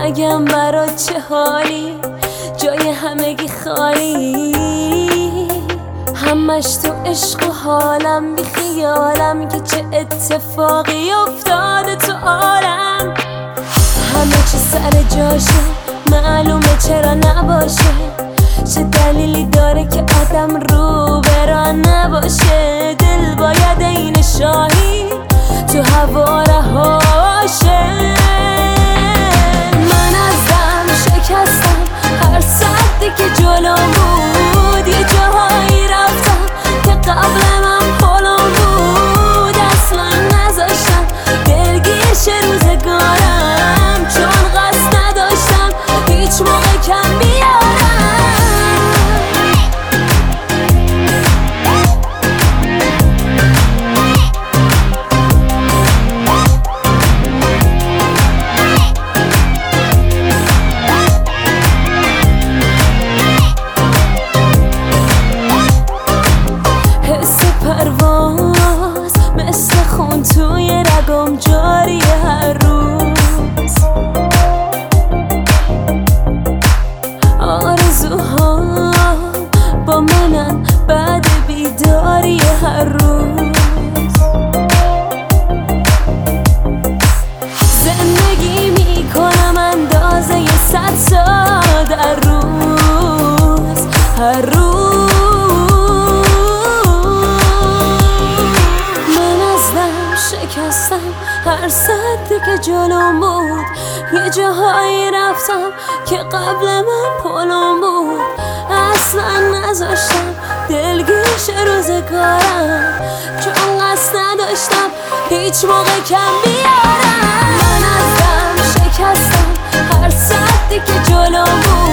نگم برات چه حالی، جای همگی خالی، همش تو عشق و حالم، بی خیالم که چه اتفاقی افتاده تو عالم. همه چی سر جاشه، معلومه چرا نباشه، چه دلیلی داره که آدم رو بران نباشه. دل باید این شاهی تو هوا رهاشه. من از دم شکستم، هر سدی که جلو بود یه جاهایی رفتم که قبل من پلم بود. اصلا نذاشتم دلگیر شه روزگارم، چون قصد نداشتم هیچ موقع کم بیارم. پرواز مثل خون توی رگم جاری هر روز، آرزوها با منن بعد بیداری هر روز. زندگی میکنم اندازه 100 سال در روز، هر روز. شکستم هر سدی که جلوم بود، یه جاهایی رفتم که قبل من پلم بود. اصلا نذاشتم دلگیر شه روزگارم، چون قصد نداشتم هیچ موقع کم بیارم. من از دم شکستم هر سدی که جلوم بود،